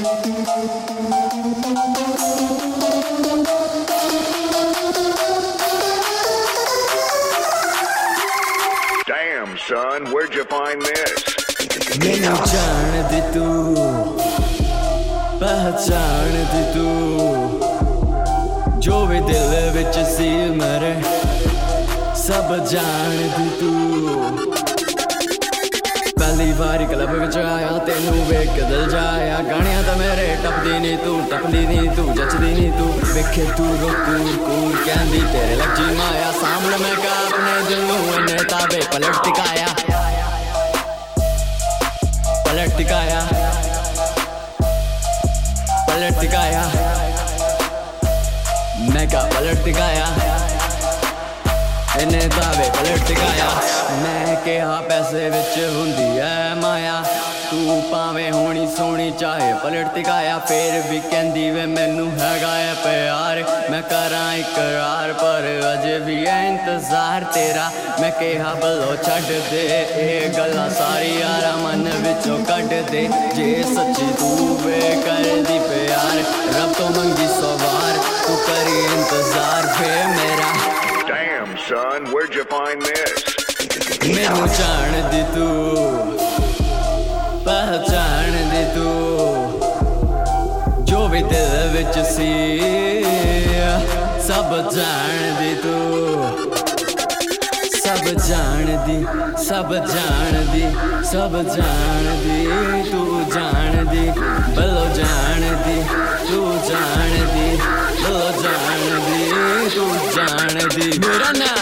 Damn, son, where'd you find this? मैनू जान दी तू पहचान दी तू जो भी दिल विच सी मेरे सब जान दी तू पहली बारी क्लब विच आया तेनू वेख के दिल जाया गाणियां तां मेरे टपदी नी तू जचदी नी तू वेखे तू कूल कूल कहंदी तेरे लगी माया सामने मैं का अपने दिल नू इन्ने ताबे पलट टिकाया मैं का पलट टिकाया इन्हें तावे पलट टिकाया मैं कहा पैसे विच हुंदी है माया तू भावें होनी सोहनी चाहे पलट टिकाया फिर भी कहंदी वे मैनू हैगा है प्यार मैं करां इकरार पर अजे भी है इंतजार तेरा मैं कहा बलो छड्ड दे ये गल्लां सारी यारा मन विचों कड्ड दे जे सच्ची तू वे करदी प्यार रब तो मंगी सवार तू करी इंतजार फे मेरा Damn, son, where'd you find this? मैनू जान दी तू पहचान दी तू जो भी दिल विच सी सब जान दी तू सब जान दी तू जान दी बलो जान दी तू जान दी बलो जान दी तू जान दी मेरा नाम